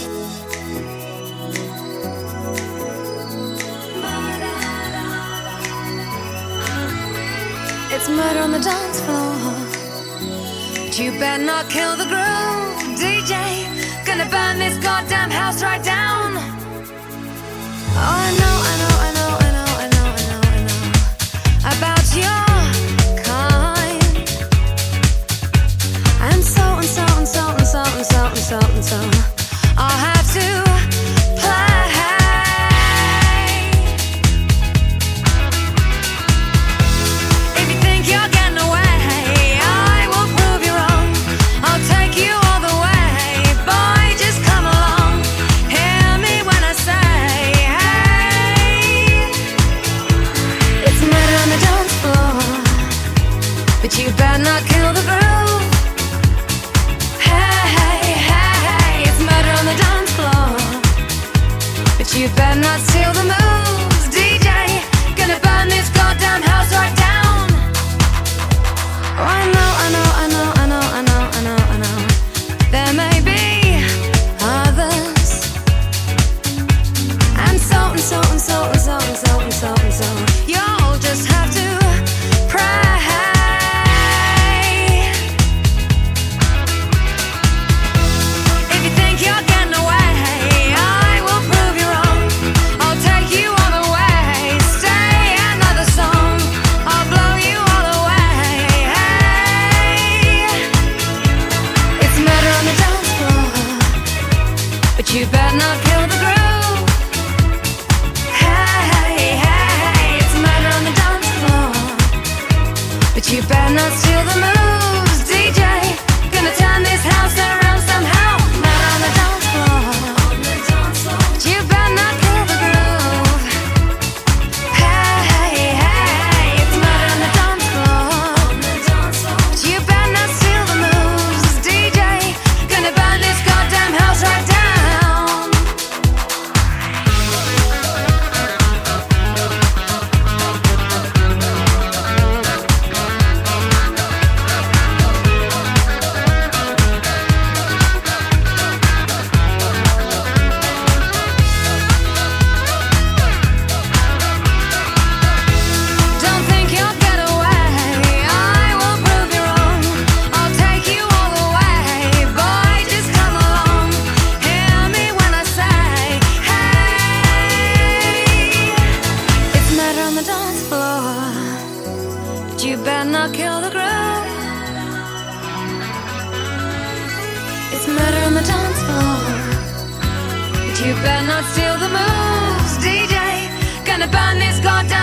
It's murder on the dance floor, but you better not kill the groove, DJ. Gonna burn this goddamn house right down. Oh, I know, I know, I know, I know, I know, I know, I know about your kind. And so and so and so and so and so and so and so I'll have to play. If you think you're getting away, I will prove you wrong. I'll take you all the way. Boy, just come along. Hear me when I say, hey. It's murder on the dance floor, but you better not kill the groove. Hey, hey, hey, hey. It's murder on the dance floor, but you better not steal the moves, DJ. Gonna burn this goddamn house right down. Oh, I know, I know, I know, I know, I know, I know, I know. There may be others, and so and so and so and so and so and so and so. You'll just have to pray. If you think you're getting away, I will prove you wrong. I'll take you all the way. Stay another song, I'll blow you all away. Hey. It's murder on the dance floor, but you better not kill the groove. Hey, hey, hey. It's murder on the dance floor, but you better not steal the moves, DJ. Gonna turn this house around somehow. Murder on the dance floor, but you better not kill the groove. Hey, hey, hey. It's murder on the dance floor, but you better not steal the moves, DJ. Gonna burn this goddamn house right down. Don't think you'll get away, I will prove you wrong. I'll take you all the way. Boy, just come along. Hear me when I say, hey. It's murder on the dance floor, but you better not kill the groove. It's murder on the dance floor, but you better not steal the moves, DJ. Gonna burn this goddamn